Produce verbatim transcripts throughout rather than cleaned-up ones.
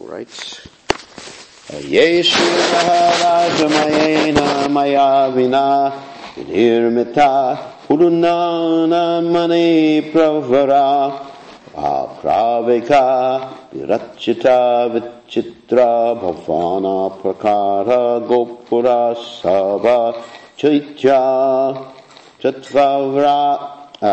right. Yeshu Maharajmayena Maya Vina Nirmita Purunana Mani Pravara Pravika Virachita Vichitra Bhavana Prakara Gopura Sabha Chaitya Chatvara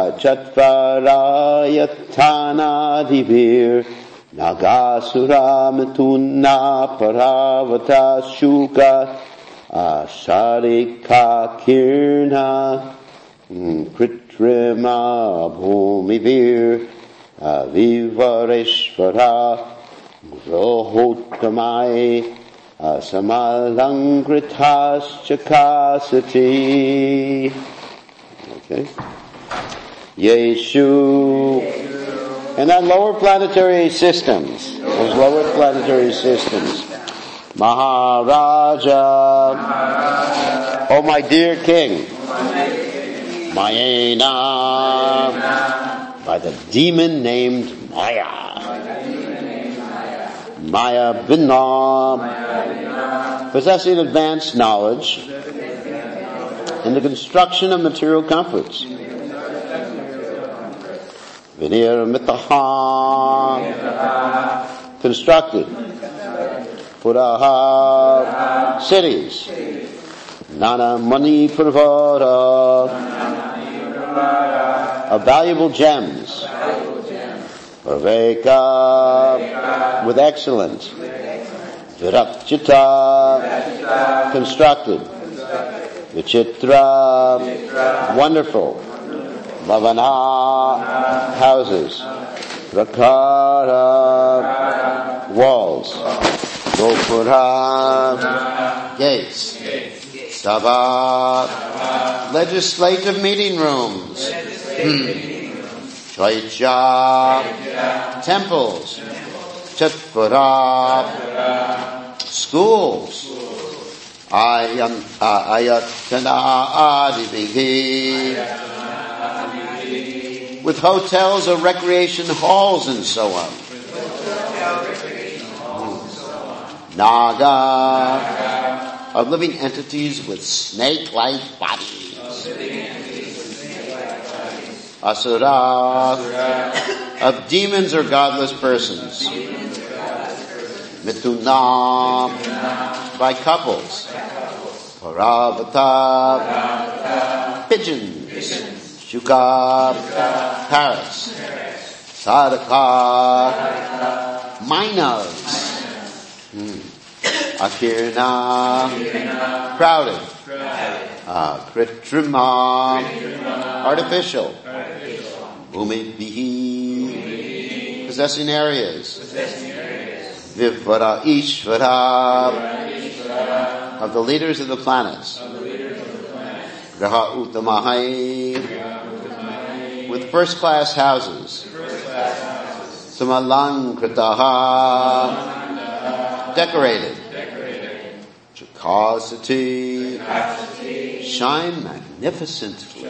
Chatvarayatana Divir Nagasura Mituna Paravata Shuka Asharika Kirna Kritrima Bhumivir Vivareshvara Rohotamai Samalangritas Chakasati. Okay. Yeshu. And then lower planetary systems. Those lower planetary systems. Maharaja. Oh, my dear king. Mayena. By the demon named Maya. Maya Vinna. Possessing advanced knowledge in the construction of material comforts. Vinir Mitaha, constructed. Puraha, cities. Nana Mani Pravara, of valuable gems. Praveka, with excellence. Virachita, constructed. Vichitra, wonderful. Lavana, houses. Prakara, walls. Gopura, gates. Sabha, legislative meeting rooms. Chaitya, temples. Chatvara, schools. Ayatana adivihi, with hotels or recreation halls and so on. Naga, of living entities with snake-like bodies. Asura, of demons or godless persons. Mituna, by couples. Paravata, pigeons. Shuka, parrots. Sadaka, miners. Hmm. Akirna, crowded. Uh, Kritrima, artificial. Bhumibihi, possessing areas. Vivvara Ishvara, of the leaders of the planets. Graha Uttamahai, with first class houses. Samalangkritaha, decorated. Chakasati, shine magnificently.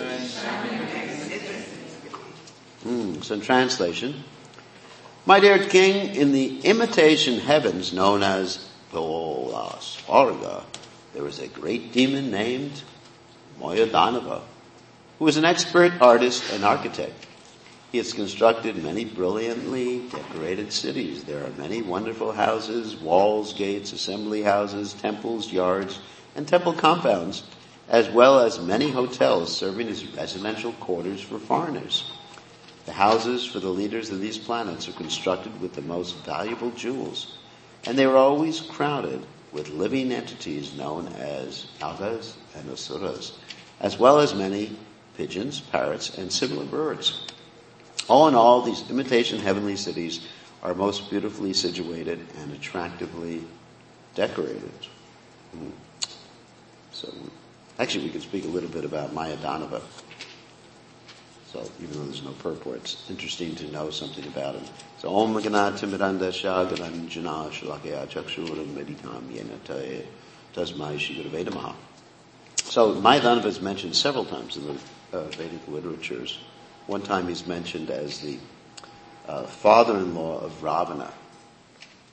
Hmm, some translation. My dear king, in the imitation heavens known as Pola Svarga, there was a great demon named Moyadanava, who was an expert artist and architect. He has constructed many brilliantly decorated cities. There are many wonderful houses, walls, gates, assembly houses, temples, yards, and temple compounds, as well as many hotels serving as residential quarters for foreigners. The houses for the leaders of these planets are constructed with the most valuable jewels, and they are always crowded with living entities known as nagas and asuras, as well as many pigeons, parrots, and similar birds. All in all, these imitation heavenly cities are most beautifully situated and attractively decorated. Hmm. So, actually, we could speak a little bit about Mayadanava. So, even though there's no purport, it's interesting to know something about him. So, Om Magana Timiranda Shagaranjana Shalakaya Chakshuram Meditam Yenataye Tasmai Shigurave Namaha. So, Mayadanava is mentioned several times in the uh, Vedic literatures. One time he's mentioned as the uh, father-in-law of Ravana.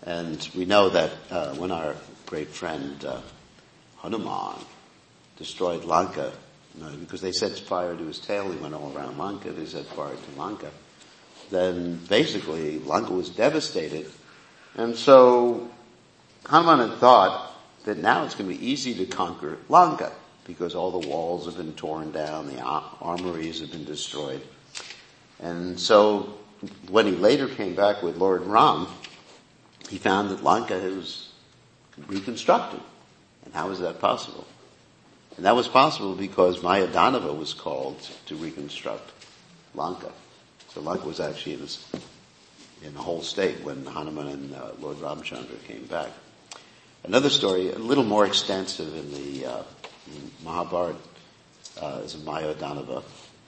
And we know that uh, when our great friend uh, Hanuman destroyed Lanka, you know, because they set fire to his tail, he went all around Lanka, they set fire to Lanka, then basically Lanka was devastated. And so Hanuman had thought that now it's going to be easy to conquer Lanka because all the walls have been torn down, the armories have been destroyed. And so when he later came back with Lord Ram, he found that Lanka was reconstructed. And how is that possible? And that was possible because Mayadanava was called to reconstruct Lanka. So Lanka was actually in, this, in a whole state when Hanuman and uh, Lord Ramchandra came back. Another story, a little more extensive in the uh, in Mahabharata, uh, is of Mayadanava.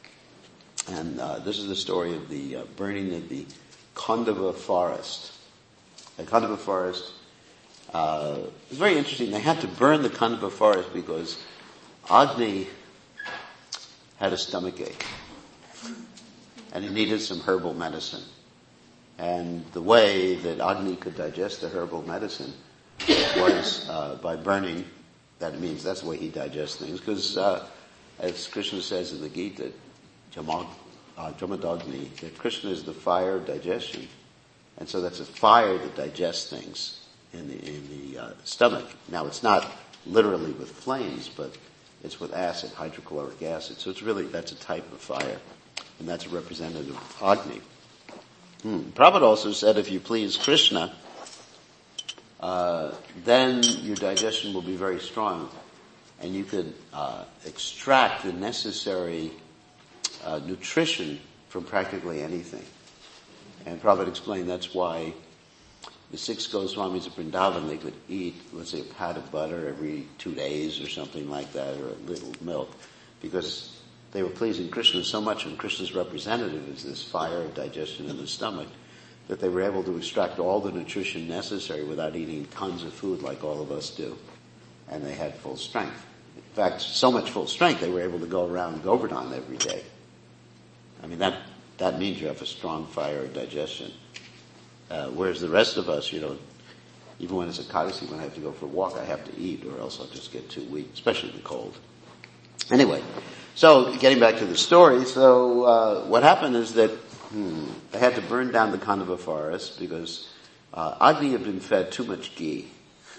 And uh, this is the story of the uh, burning of the Khandava forest. The Khandava forest uh, was very interesting. They had to burn the Khandava forest because Agni had a stomach ache. And he needed some herbal medicine. And the way that Agni could digest the herbal medicine was uh, by burning. That means that's the way he digests things. Because uh, as Krishna says in the Gita, Jamad, uh, Jamadagni, that Krishna is the fire of digestion. And so that's a fire that digests things in the, in the uh, stomach. Now it's not literally with flames, but it's with acid, hydrochloric acid. So it's really, that's a type of fire. And that's a representative of Agni. Hmm. Prabhupada also said if you please Krishna, uh, then your digestion will be very strong. And you could uh, extract the necessary uh, nutrition from practically anything. And Prabhupada explained that's why the six Goswamis of Vrindavan, they could eat, let's say, a pat of butter every two days or something like that, or a little milk, because they were pleasing Krishna so much, and Krishna's representative is this fire of digestion in the stomach, that they were able to extract all the nutrition necessary without eating tons of food like all of us do. And they had full strength. In fact, so much full strength, they were able to go around Govardhan every day. I mean, that, that means you have a strong fire of digestion. Uh, whereas the rest of us, you know, even when it's a Kadasi, when I have to go for a walk, I have to eat, or else I'll just get too weak, especially in the cold. Anyway, so getting back to the story, so uh, what happened is that hmm, they had to burn down the Khandava forest because uh, Agni had been fed too much ghee.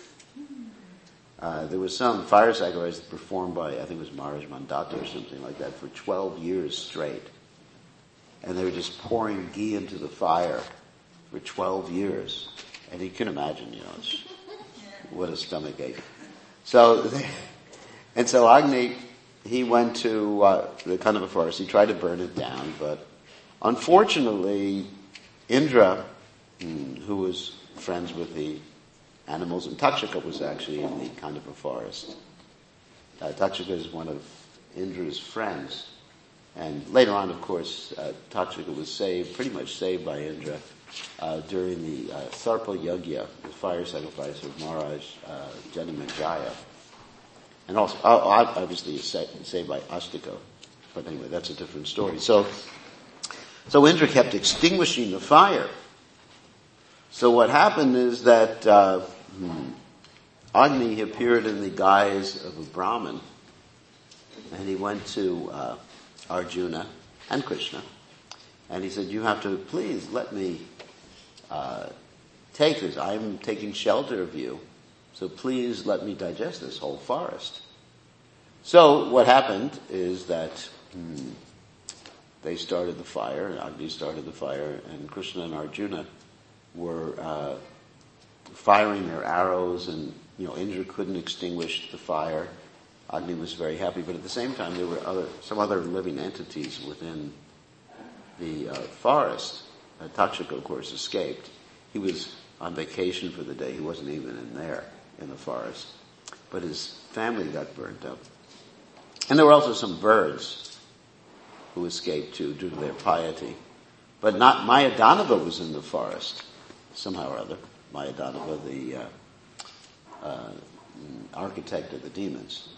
Uh, there was some fire sacrifice performed by, I think it was Maharaj Mandata or something like that, for twelve years straight. And they were just pouring ghee into the fire for twelve years. And you can imagine, you know, it's, what a stomach ache. So, they, and so Agni, he went to uh, the Khandava forest. He tried to burn it down, but unfortunately, Indra, who was friends with the animals, and Takshaka was actually in the Khandava forest. Uh, Takshaka is one of Indra's friends. And later on, of course, uh, Takshaka was saved, pretty much saved by Indra, uh, during the uh, Sarpa Yagya, the fire sacrifice of Maharaj uh, Janamejaya. And also, obviously, saved by Astika. But anyway, that's a different story. So, so Indra kept extinguishing the fire. So what happened is that uh, hmm, Agni appeared in the guise of a Brahmin, and he went to uh, Arjuna and Krishna, and he said, "You have to please let me uh, take this. I'm taking shelter of you. So please let me digest this whole forest." So what happened is that hmm, they started the fire, and Agni started the fire, and Krishna and Arjuna were uh, firing their arrows, and you know Indra couldn't extinguish the fire. Agni was very happy, but at the same time there were other some other living entities within the uh, forest. Uh, Takshaka, of course, escaped. He was on vacation for the day. He wasn't even in there in the forest. But his family got burnt up. And there were also some birds who escaped too due to their piety. But not Mayadanava was in the forest, somehow or other. Mayadanava, the uh, uh, architect of the demons.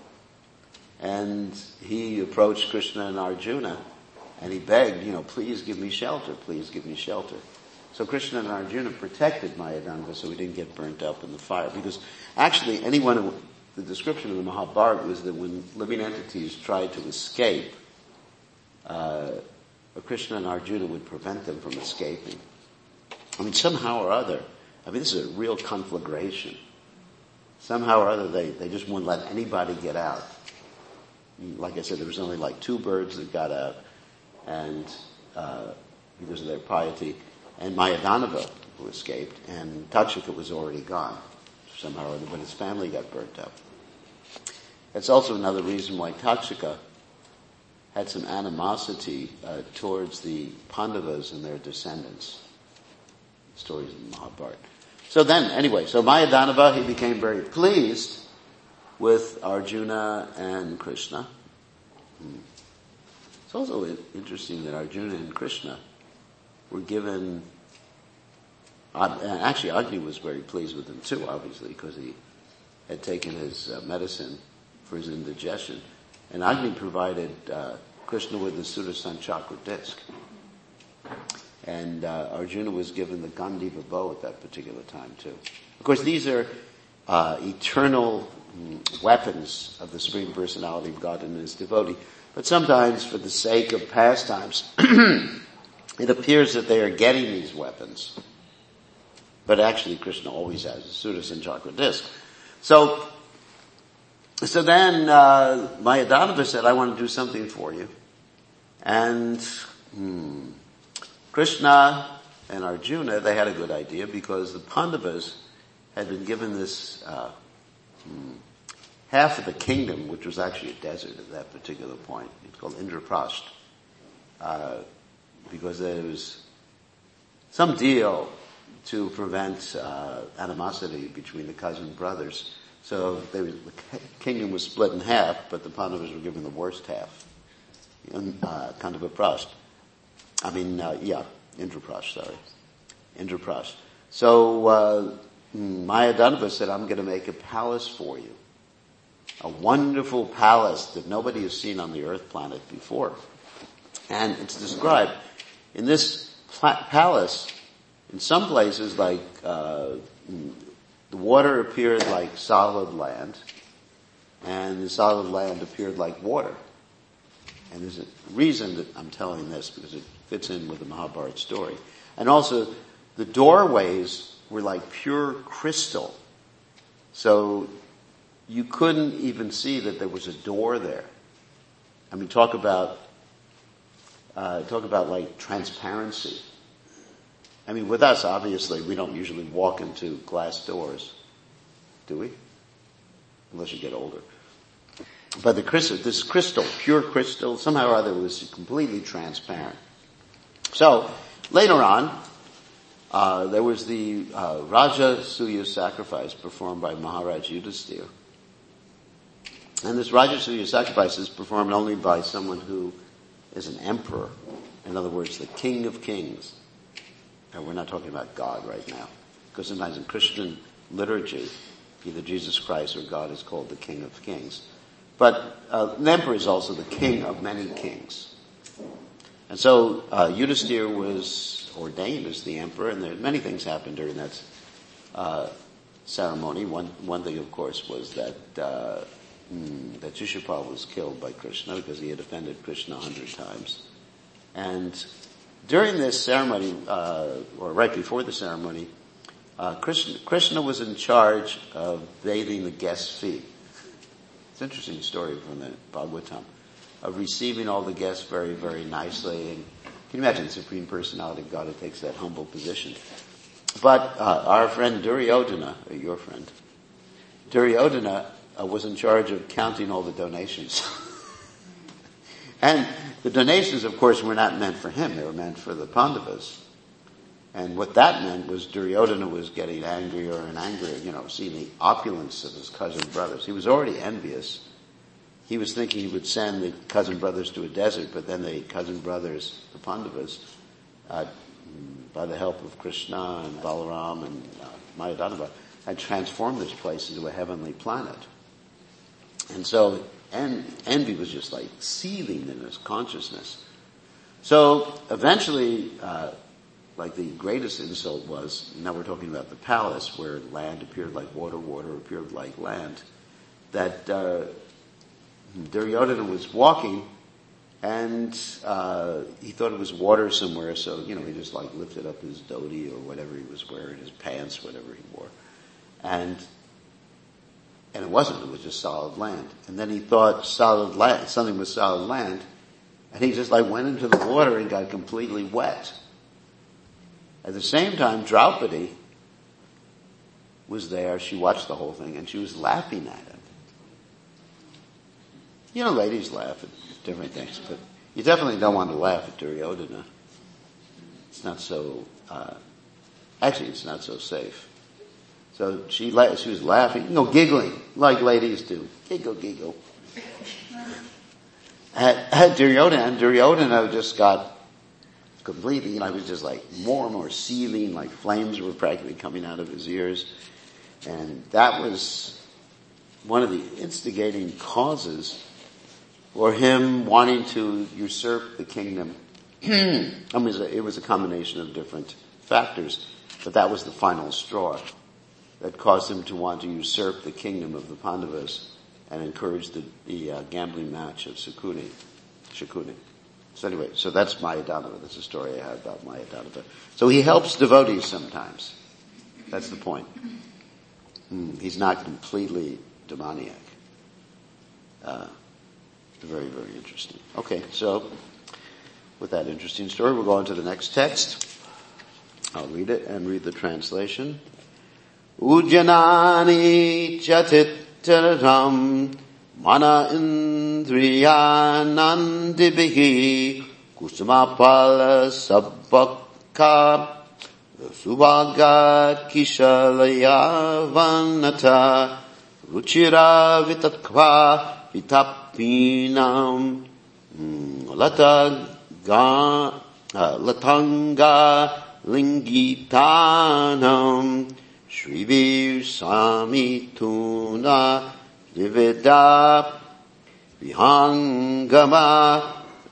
And he approached Krishna and Arjuna, and he begged, you know, please give me shelter, please give me shelter. So Krishna and Arjuna protected Mayadanava so he didn't get burnt up in the fire. Because actually anyone who, the description of the Mahabharata was that when living entities tried to escape, uh, Krishna and Arjuna would prevent them from escaping. I mean, somehow or other, I mean, this is a real conflagration. Somehow or other, they, they just wouldn't let anybody get out. Like I said, there was only like two birds that got out, and uh, because of their piety, and Mayadanava, who escaped, and Takshaka was already gone somehow or other, but his family got burnt up. That's also another reason why Takshaka had some animosity uh, towards the Pandavas and their descendants. Stories in the Mahabharata. So then, anyway, so Mayadanava, he became very pleased with Arjuna and Krishna. Hmm. It's also interesting that Arjuna and Krishna were given, uh, actually Agni was very pleased with him too, obviously, because he had taken his uh, medicine for his indigestion. And Agni provided uh, Krishna with the Sudarshan Chakra disc. And uh, Arjuna was given the Gandiva bow at that particular time too. Of course, these are uh, eternal mm, weapons of the Supreme Personality of God and His devotee. But sometimes, for the sake of pastimes, it appears that they are getting these weapons. But actually, Krishna always has a Sudarshan Chakra disc. So, so then uh, Mayadanava said, "I want to do something for you," and. Hmm, Krishna and Arjuna, they had a good idea because the Pandavas had been given this uh, hmm, half of the kingdom, which was actually a desert at that particular point. It's called Indraprasth, uh, because there was some deal to prevent uh, animosity between the cousin brothers. So they was, the kingdom was split in half, but the Pandavas were given the worst half, uh, Kandaprasth. I mean, uh, yeah, Indraprasth, sorry. Indraprasth. So, uh, Mayadanava said, I'm going to make a palace for you. A wonderful palace that nobody has seen on the earth planet before. And it's described in this pla- palace, in some places like, uh, the water appeared like solid land, and the solid land appeared like water. And there's a reason that I'm telling this, because it fits in with the Mahabharata story. And also, the doorways were like pure crystal. So, you couldn't even see that there was a door there. I mean, talk about, uh, talk about like transparency. I mean, with us, obviously, we don't usually walk into glass doors. Do we? Unless you get older. But the crystal, this crystal, pure crystal, somehow or other was completely transparent. So, later on, uh, there was the uh, Rajasuya sacrifice performed by Maharaj Yudhisthira. And this Rajasuya sacrifice is performed only by someone who is an emperor. In other words, the king of kings. And we're not talking about God right now. Because sometimes in Christian liturgy, either Jesus Christ or God is called the King of Kings. But uh, the emperor is also the king of many kings. And so uh, Yudhisthira was ordained as the emperor, and there many things happened during that uh, ceremony. One one thing, of course, was that uh, mm, that Shishupal was killed by Krishna because he had offended Krishna a hundred times. And during this ceremony, uh, or right before the ceremony, uh, Krishna, Krishna was in charge of bathing the guests' feet. It's an interesting story from the Bhagavatam, of receiving all the guests very, very nicely. And can you imagine the Supreme Personality of God who takes that humble position? But uh, our friend Duryodhana, or your friend, Duryodhana uh, was in charge of counting all the donations. And the donations, of course, were not meant for him. They were meant for the Pandavas. And what that meant was Duryodhana was getting angrier and angrier, you know, seeing the opulence of his cousin brothers. He was already envious. He was thinking he would send the cousin brothers to a desert, but then the cousin brothers, the Pandavas, uh, by the help of Krishna and Balaram and uh, Mayadanava, had transformed this place into a heavenly planet. And so en- envy was just like seething in his consciousness. So eventually, uh, like the greatest insult was, now we're talking about the palace where land appeared like water, water appeared like land, that uh, Duryodhana was walking and uh, he thought it was water somewhere, so, you know, he just like lifted up his dhoti or whatever he was wearing, his pants, whatever he wore. And and it wasn't, it was just solid land. And then he thought solid land, something was solid land, and he just like went into the water and got completely wet. At the same time, Draupadi was there, she watched the whole thing, and she was laughing at him. You know, ladies laugh at different things, but you definitely don't want to laugh at Duryodhana. It's not so, uh, actually it's not so safe. So she la- she was laughing, you know, giggling, like ladies do. Giggle, giggle. At, at Duryodhana, and Duryodhana just got completely, you know, he was just like more and more seething, like flames were practically coming out of his ears. And that was one of the instigating causes for him wanting to usurp the kingdom. I mean, it was, a, it was a combination of different factors, but that was the final straw that caused him to want to usurp the kingdom of the Pandavas and encourage the, the uh, gambling match of Shakuni. Shakuni. So anyway, so that's Mayadhanava. That's a story I have about Mayadhanava. So he helps devotees sometimes. That's the point. Mm, he's not completely demoniac. Uh, very, very interesting. Okay, so with that interesting story, we'll go on to the next text. I'll read it and read the translation. Ujjanani chatitararam mana indriyanandibihi kusumapala sabbaka subhaga kishalaya vanata ruchira vitakva vitapinam lataga latanga lingitanam Shrivir Samituna Divida Vihangama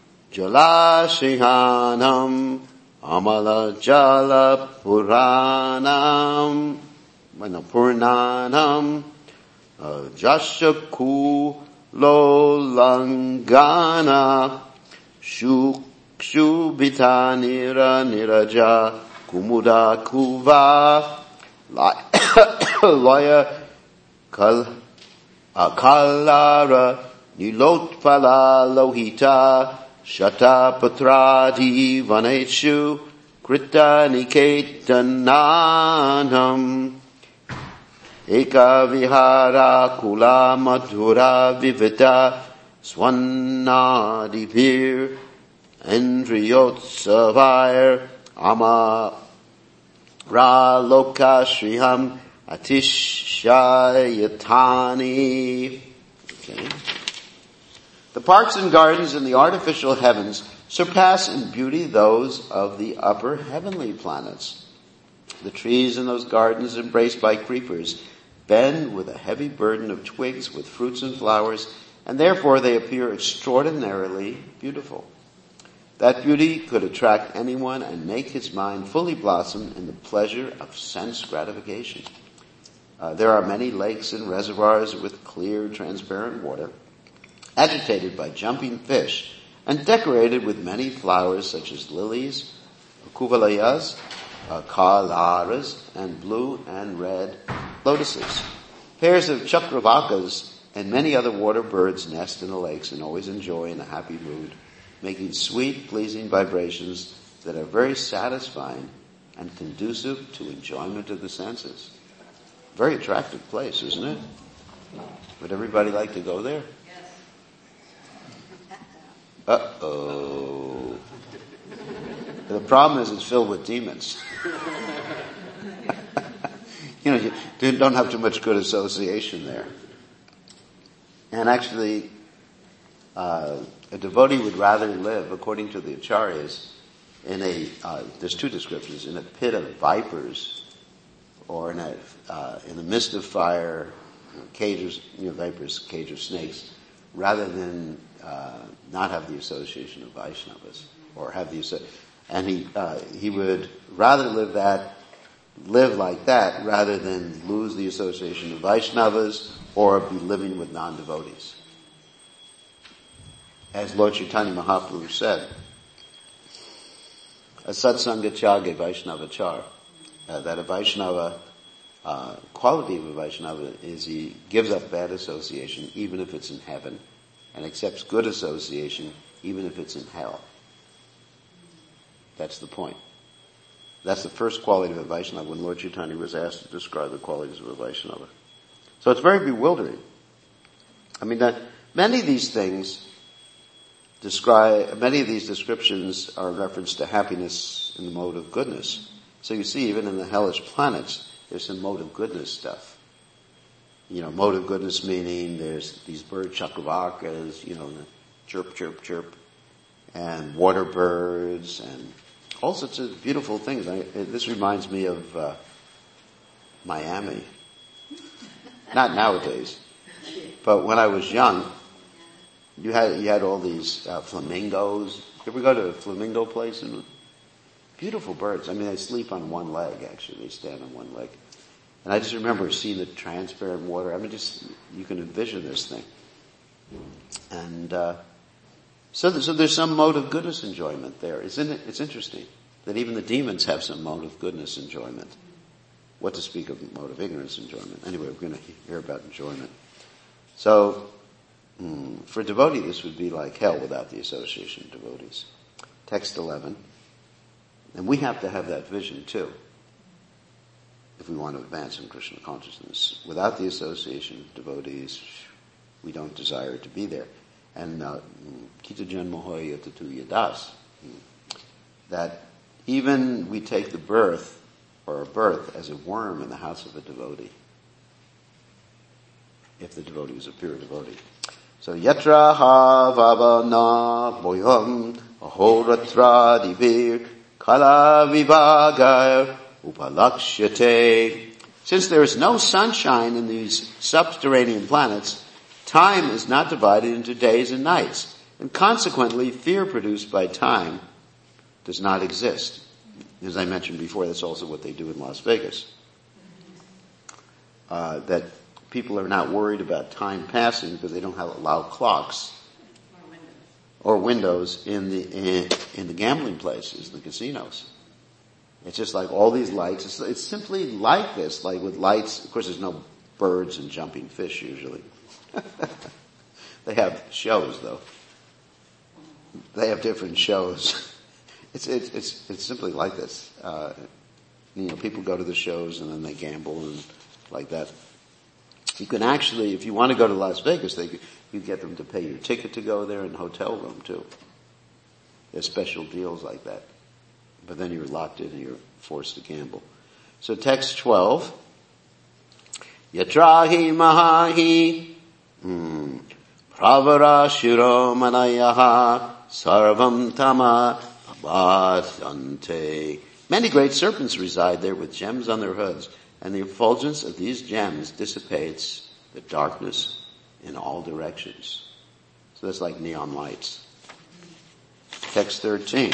Jalashihanam Amala Jala Puranam Puranam Jashaku Lolangana Shubita Nira Niraja Kumuda Kuva Laya Kal Kalara Nilotpala Lohita Shata Patradi Vaneshu Krita Niketananam Eka Vihara Kula Madhura Vivita Swanadipir Endriyotsavair Ama Ra Loka Shriham Atishayatani. Okay. The parks and gardens in the artificial heavens surpass in beauty those of the upper heavenly planets. The trees in those gardens embraced by creepers bend with a heavy burden of twigs with fruits and flowers, and therefore they appear extraordinarily beautiful. That beauty could attract anyone and make his mind fully blossom in the pleasure of sense gratification. Uh, there are many lakes and reservoirs with clear, transparent water, agitated by jumping fish, and decorated with many flowers such as lilies, kuvalayas, uh, kalaras, and blue and red lotuses. Pairs of chakravakas and many other water birds nest in the lakes and always enjoy in a happy mood, making sweet, pleasing vibrations that are very satisfying and conducive to enjoyment of the senses. Very attractive place, isn't it? Would everybody like to go there? Uh-oh. The problem is it's filled with demons. You know, you don't have too much good association there. And actually, uh, a devotee would rather live, according to the acharyas, in a, uh, there's two descriptions, in a pit of vipers, or in a, uh, in the midst of fire, cages, you know, vipers, cage of snakes, rather than, uh, not have the association of Vaishnavas, or have the, And he, uh, he would rather live that, live like that rather than lose the association of Vaishnavas or be living with non-devotees. As Lord Chaitanya Mahaprabhu said, a satsanga chage Vaishnava char, uh, that a Vaishnava, uh, quality of a Vaishnava is he gives up bad association even if it's in heaven and accepts good association even if it's in hell. That's the point. That's the first quality of a Vaishnava when Lord Chaitanya was asked to describe the qualities of a Vaishnava. So it's very bewildering. I mean, that many of these things describe, many of these descriptions are in reference to happiness in the mode of goodness. So you see, even in the hellish planets, there's some mode of goodness stuff. You know, mode of goodness meaning there's these bird chakravarkas, you know, chirp, chirp, chirp, and water birds, and all sorts of beautiful things. I, this reminds me of uh, Miami. Not nowadays, but when I was young, you had you had all these uh, flamingos. You ever go to a flamingo place? And beautiful birds. I mean, they sleep on one leg. Actually, they stand on one leg. And I just remember seeing the transparent water. I mean, just you can envision this thing. And uh, so, so there's some mode of goodness enjoyment there. Isn't it? It's interesting that even the demons have some mode of goodness enjoyment. What to speak of mode of ignorance enjoyment. Anyway, we're going to hear about enjoyment. So, mm, for a devotee, this would be like hell without the association of devotees. Text eleven. And we have to have that vision too, if we want to advance in Krishna consciousness. Without the association of devotees, we don't desire to be there. And Kita Janmohoya Tatu Yadas, that even we take the birth or a birth as a worm in the house of a devotee, if the devotee is a pure devotee. So yatra ha vavana boyam ahoratra divir kala vivagar upalakshyate. Since there is no sunshine in these subterranean planets, time is not divided into days and nights, and consequently fear produced by time does not exist. As I mentioned before, that's also what they do in Las Vegas. Uh, that people are not worried about time passing because they don't have allow clocks or windows in the in, in the gambling places, the casinos. It's just like all these lights. It's, it's simply like this, like with lights. Of course, there's no birds and jumping fish usually. They have shows though. They have different shows. It's it's it's it's simply like this. Uh, you know, people go to the shows and then they gamble and like that. You can actually, if you want to go to Las Vegas, they you get them to pay your ticket to go there and hotel room too. There's special deals like that. But then you're locked in and you're forced to gamble. So text twelve. Yatrahi mahahi hmm, pravara shiro manayaha sarvam tama abhadante. Many great serpents reside there with gems on their hoods, and the effulgence of these gems dissipates the darkness in all directions. So that's like neon lights. Text thirteen.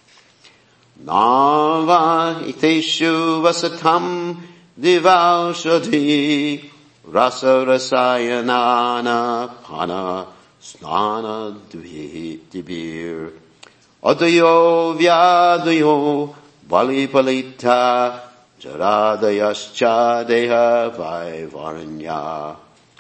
Nava iteshu vasatam divaushadhi rasa rasayanana pana snana dibir adayo vyadayo balipalita jaradayascha deha vaivaranya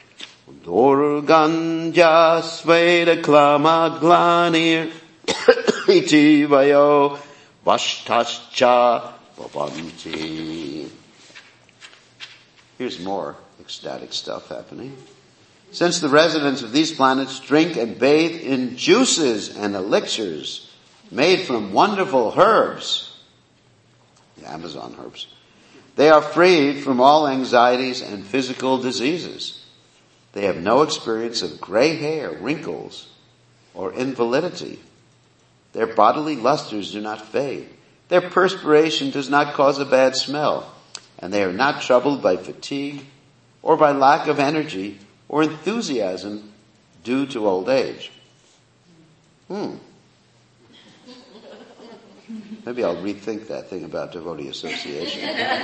durganja sveda klama glanir iti vayo Vashtascha Bhavanti. Here's more ecstatic stuff happening. Since the residents of these planets drink and bathe in juices and elixirs made from wonderful herbs, the Amazon herbs, they are freed from all anxieties and physical diseases. They have no experience of gray hair, wrinkles, or invalidity. Their bodily lusters do not fade. Their perspiration does not cause a bad smell. And they are not troubled by fatigue or by lack of energy or enthusiasm due to old age. Hmm. Maybe I'll rethink that thing about devotee association.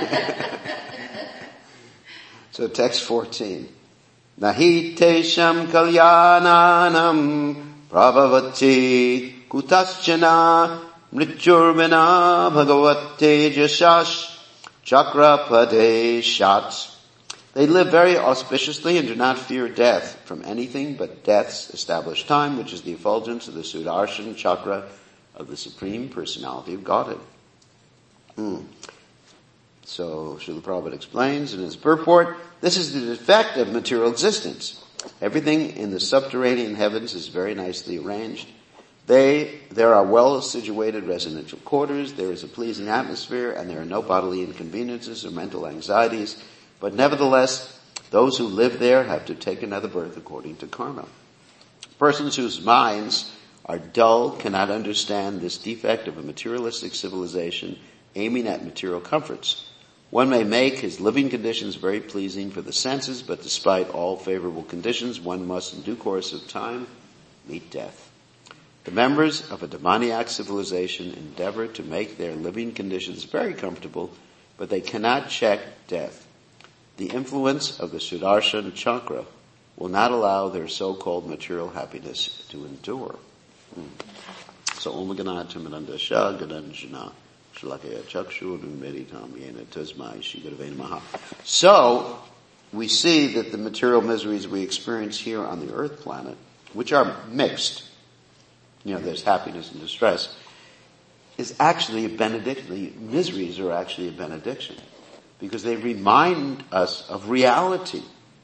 So text fourteen. Nahi tesham kalyananam prabhavati kutaschana mrityurvina bhagavate jashash chakrapade shat. They live very auspiciously and do not fear death from anything but death's established time, which is the effulgence of the Sudarshan chakra of the Supreme Personality of Godhead. Mm. So Srila Prabhupada explains in his purport, this is the defect of material existence. Everything in the subterranean heavens is very nicely arranged. They, there are well-situated residential quarters, there is a pleasing atmosphere, and there are no bodily inconveniences or mental anxieties. But nevertheless, those who live there have to take another birth according to karma. Persons whose minds are dull cannot understand this defect of a materialistic civilization aiming at material comforts. One may make his living conditions very pleasing for the senses, but despite all favorable conditions, one must in due course of time meet death. The members of a demoniac civilization endeavor to make their living conditions very comfortable, but they cannot check death. The influence of the Sudarshan chakra will not allow their so-called material happiness to endure. Hmm. So, Om Ganatam Ananda Shah Gadanjana Shalakaya Chakshu Numeritam Yena Tasmai Shigadave Namaha. So, we see that the material miseries we experience here on the earth planet, which are mixed, you know, there's happiness and distress, is actually a benediction. The miseries are actually a benediction. Because they remind us of reality,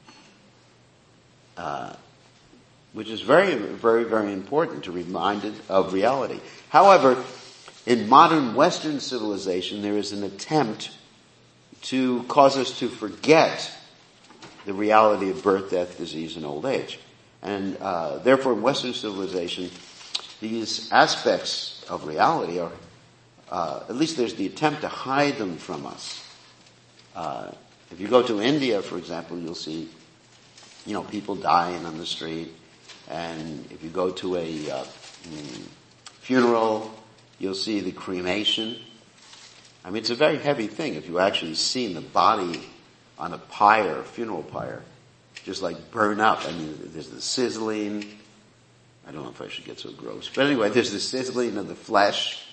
uh, which is very, very, very important to remind it of reality. However, in modern Western civilization, there is an attempt to cause us to forget the reality of birth, death, disease, and old age. And uh, therefore, in Western civilization, these aspects of reality are, uh, at least there's the attempt to hide them from us. Uh, if you go to India, for example, you'll see, you know, people dying on the street. And if you go to a uh, funeral, you'll see the cremation. I mean, it's a very heavy thing if you actually see the body on a pyre, a funeral pyre, just like burn up. I mean, there's the sizzling. I don't know if I should get so gross. But anyway, there's the sizzling of the flesh.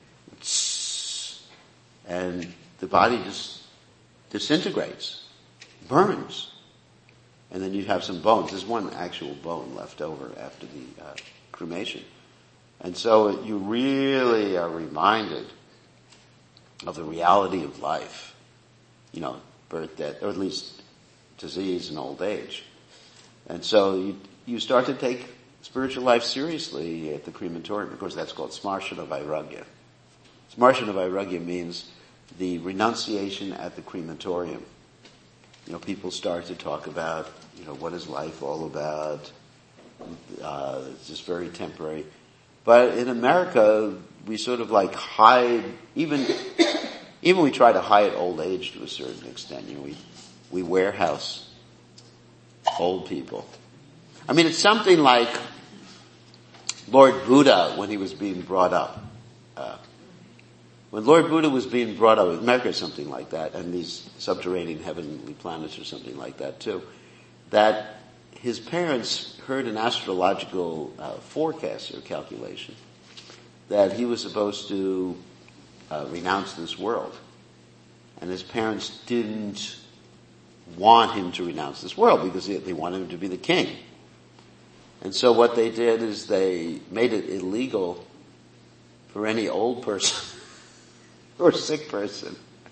And the body just disintegrates, burns, and then you have some bones. There's one actual bone left over after the uh, cremation. And so you really are reminded of the reality of life, you know, birth, death, or at least disease and old age. And so you, you start to take spiritual life seriously at the crematorium. Of course, that's called Smarshana Vairagya. Smarshana Vairagya means the renunciation at the crematorium. You know, people start to talk about, you know, what is life all about? Uh, it's just very temporary. But in America, we sort of like hide, even, even we try to hide old age to a certain extent. You know, we, we warehouse old people. I mean, it's something like Lord Buddha when he was being brought up. Uh, When Lord Buddha was being brought up, America is something like that, and these subterranean heavenly planets are something like that too, that his parents heard an astrological uh, forecast or calculation that he was supposed to uh, renounce this world. And his parents didn't want him to renounce this world because they, they wanted him to be the king. And so what they did is they made it illegal for any old person or sick person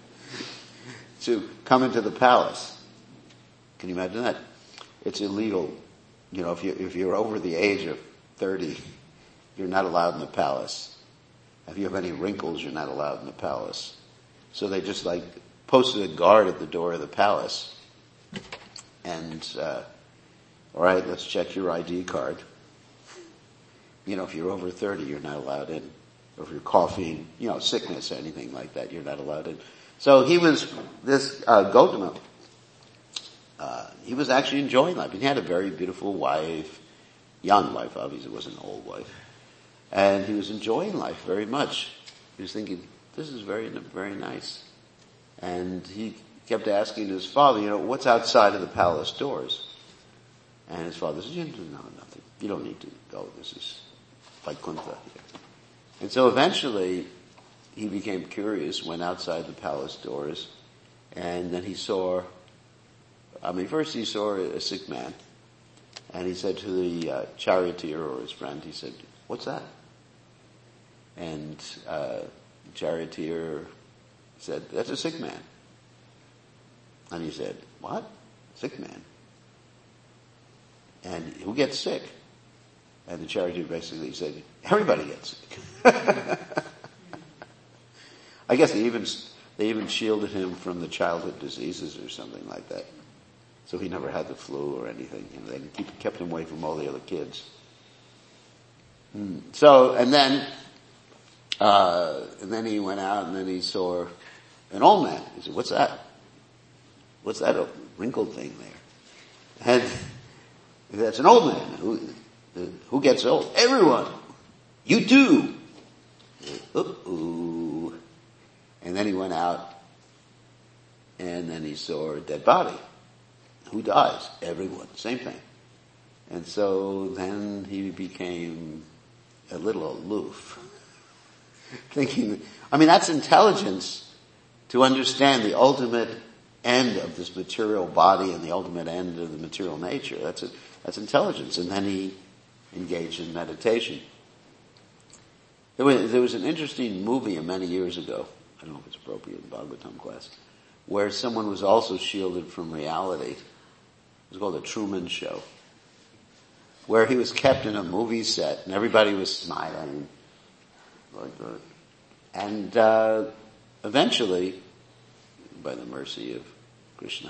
to come into the palace. Can you imagine that? It's illegal. You know, if you if you're over the age of thirty, you're not allowed in the palace. If you have any wrinkles, you're not allowed in the palace. So they just like posted a guard at the door of the palace. And uh all right, let's check your I D card. You know, if you're over thirty, you're not allowed in. Or if you're coughing, you know, sickness or anything like that, you're not allowed in. So he was, this uh, Gautama, uh, he was actually enjoying life. He had a very beautiful wife, young wife, obviously it wasn't an old wife. And he was enjoying life very much. He was thinking, this is very, very nice. And he kept asking his father, you know, what's outside of the palace doors? And his father said, no, nothing. You don't need to go. This is Vaikuntha here. And so eventually he became curious, went outside the palace doors, and then he saw, I mean, first he saw a sick man. And he said to the uh, charioteer or his friend, he said, what's that? And uh, the charioteer said, that's a sick man. And he said, what? Sick man? And who gets sick? And the charioteer basically said, everybody gets sick. I guess they even, they even shielded him from the childhood diseases or something like that. So he never had the flu or anything. You know, they keep, kept him away from all the other kids. Mm. So, and then, uh, and then he went out and then he saw an old man. He said, what's that? What's that a wrinkled thing there? And that's an old man. Who, who gets old? Everyone. You too. Uh-oh. And then he went out and then he saw a dead body. Who dies? Everyone. Same thing. And so then he became a little aloof. Thinking, I mean, that's intelligence to understand the ultimate end of this material body and the ultimate end of the material nature. That's a, that's intelligence. And then he engaged in meditation. There was, there was an interesting movie many years ago. I don't know if it's appropriate in Bhagavatam class, where someone was also shielded from reality. It was called The Truman Show, where he was kept in a movie set and everybody was smiling like that. And uh, eventually, by the mercy of Krishna,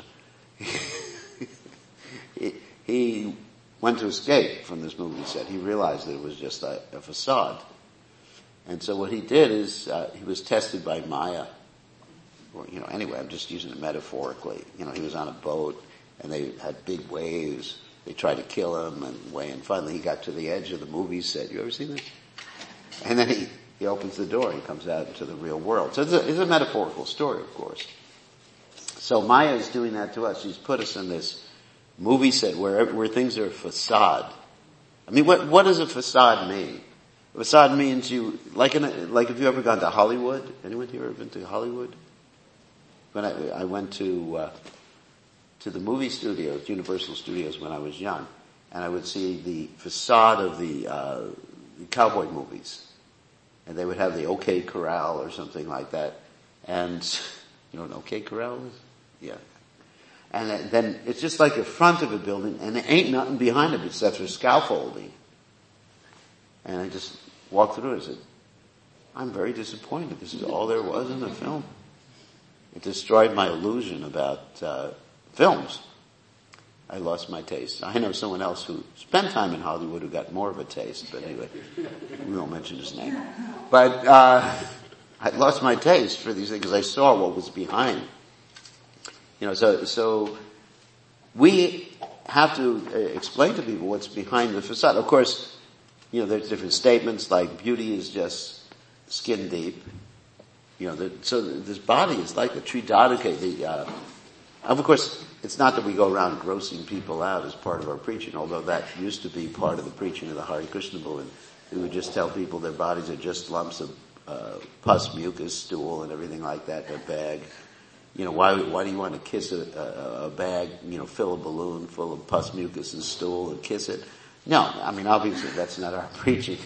he, he went to escape from this movie set. He realized that it was just a, a facade. And so what he did is uh, he was tested by Maya. Or, you know, anyway, I'm just using it metaphorically. You know, he was on a boat and they had big waves. They tried to kill him and way, and finally he got to the edge of the movie set. You ever seen this? And then he, he opens the door and he comes out into the real world. So it's a, it's a metaphorical story, of course. So Maya is doing that to us. She's put us in this movie set where, where things are a facade. I mean, what, what does a facade mean? A facade means you, like in, like if you ever gone to Hollywood? Anyone here ever been to Hollywood? When I, I went to, uh, to the movie studios, Universal Studios, when I was young, and I would see the facade of the, uh, the cowboy movies. And they would have the OK Corral or something like that. And, you know what an OK Corral is? Yeah. And then it's just like the front of a building, and there ain't nothing behind it except for scaffolding. And I just walked through it and said, I'm very disappointed. This is all there was in the film. It destroyed my illusion about uh films. I lost my taste. I know someone else who spent time in Hollywood who got more of a taste, but anyway, we won't mention his name. But uh I lost my taste for these things because I saw what was behind. You know, so so we have to explain to people what's behind the facade. Of course, you know, there's different statements like beauty is just skin deep. You know, the, so this body is like a tridadake. The, uh, of course, it's not that we go around grossing people out as part of our preaching, although that used to be part of the preaching of the Hare Krishna movement. We would just tell people their bodies are just lumps of uh, pus, mucus, stool, and everything like that, a bag. You know, why why do you want to kiss a, a, a bag, you know, fill a balloon full of pus, mucus, and stool and kiss it? No, I mean, obviously that's not our preaching.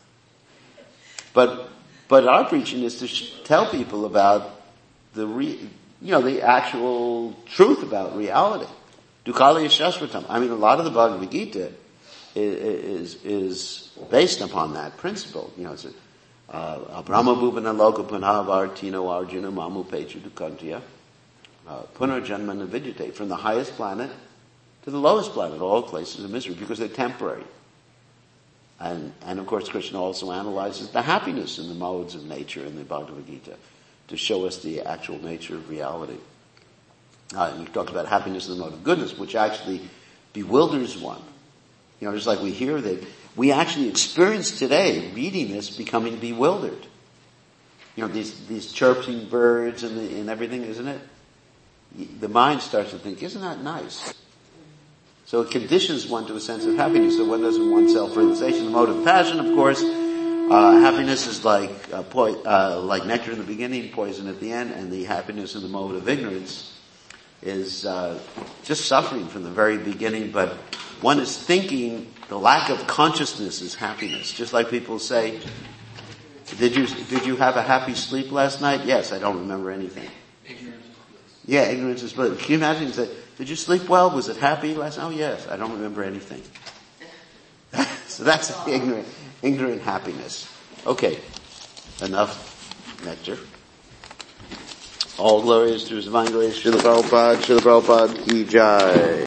But, but our preaching is to sh- tell people about the re, you know, the actual truth about reality. Dukkhālaya Shashvatam. I mean, a lot of the Bhagavad Gita is, is, is based upon that principle. You know, it's a, uh, Brahma Bhuvana Loka Punhavartino Arjuna Mamu Pechu Dukkantya Punarjanma Navidyate. From the highest planet to the lowest planet, all places of misery, because they're temporary. And, and of course Krishna also analyzes the happiness in the modes of nature in the Bhagavad Gita to show us the actual nature of reality. Uh, and he talks about happiness in the mode of goodness, which actually bewilders one. You know, just like we hear that, we actually experience today, reading this, becoming bewildered. you know, these, these chirping birds and, the, and everything, isn't it? The mind starts to think, isn't that nice? So it conditions one to a sense of happiness, so one doesn't want self-realization. The mode of passion, of course, uh, happiness is like, uh, po- uh, like nectar in the beginning, poison at the end, and the happiness in the mode of ignorance is, uh, just suffering from the very beginning, but one is thinking the lack of consciousness is happiness. Just like people say, did you, did you have a happy sleep last night? Yes, I don't remember anything. Ignorance is bliss. Yeah, ignorance is bliss. Can you imagine, you say, did you sleep well? Was it happy last night? Oh yes, I don't remember anything. So that's ignorant, ignorant happiness. Okay, enough nectar. All glory is to His divine grace. Srila Prabhupada, Srila Prabhupada ki jai.